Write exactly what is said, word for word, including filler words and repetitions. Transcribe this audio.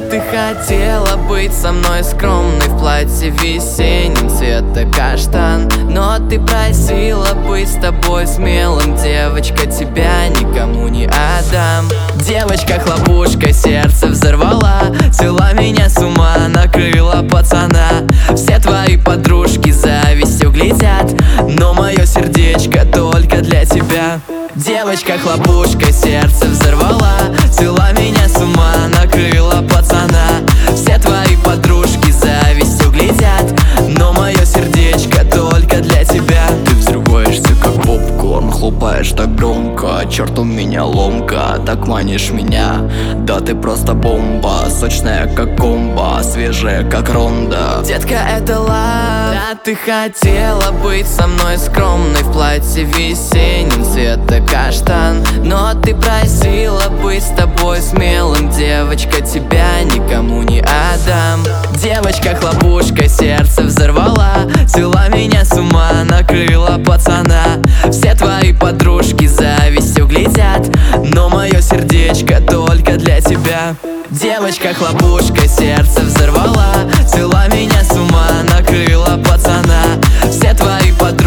ты хотела быть со мной скромной в платье весенним цвета каштан, но ты просила быть с тобой смелым. Девочка, тебя никому не отдам. Девочка-хлопушка сердце взорвала, свела меня с ума, накрыла пацана. Все твои подружки завистью глядят, но мое сердечко только для тебя. Девочка-хлопушка сердце взорвала, свела меня с ума, накрыла пацана. Все твои подружки завистью глядят, но мое сердечко только для тебя. Ты взрываешься как попкорн, хлопаешь так громко, черт, у меня ломка, так манишь меня. Да ты просто бомба, сочная как комбо, свежая как ронда. Детка, это лав. Да, ты хотела быть со мной скромной в платье весенним цвета каштан, но ты просила быть с тобой смелым. Девочка, тебя никому не отдам. Девочка-хлопушка сердце взорвала, свела меня с ума, накрыла пацана. Все твои подружки завистью глядят, но мое сердечко только для тебя. Девочка-хлопушка сердце взорвала, свела меня с ума, накрыла пацана. Все твои подружки